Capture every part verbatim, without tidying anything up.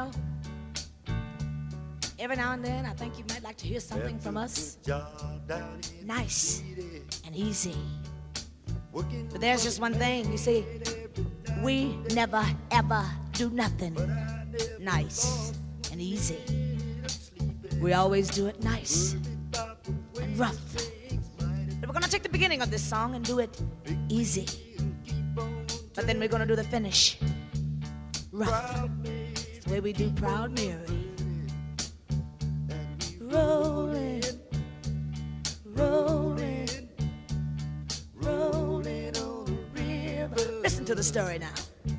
know, every now and then I think you might like to hear something from us. Nice and easy. But there's just one thing, you see, we never ever do nothing nice and easy. We always do it nice and rough. But we're gonna take the beginning of this song and do it easy. But then we're gonna do the finish rough. It's the way we do Proud Mary. Rolling, rolling, rolling on the river. Listen to the story now.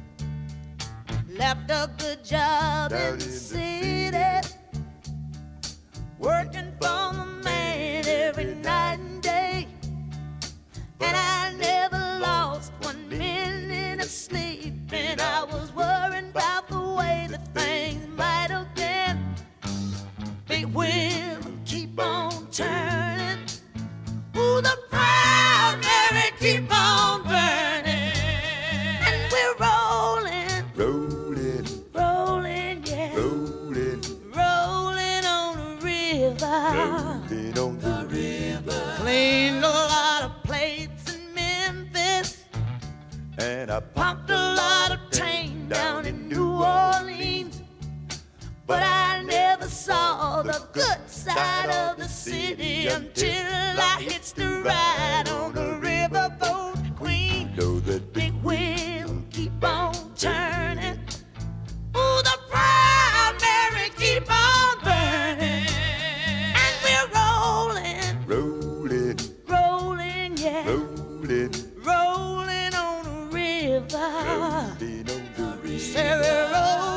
Left a good job in the city, working for the man every night and day. And I never lost one minute of sleep, and I was worrying about the way that things might have been. Big wheel keep on turning. Ooh, the Proud Mary keep on burning. And we're rolling, Rolling, rolling, yeah, rolling, rolling on the river. rolling on the river. Cleaned a lot of plates in Memphis, And I pumped a lot of tang down in New Orleans. But I never saw the good side of the city until I hitched the ride on the riverboat queen. know that Big wheel keep on turning. Ooh, the Proud Mary keep on burning. And we're rolling, rolling, rolling, yeah, rolling, rolling on the river. rolling on the river. Say we're rolling.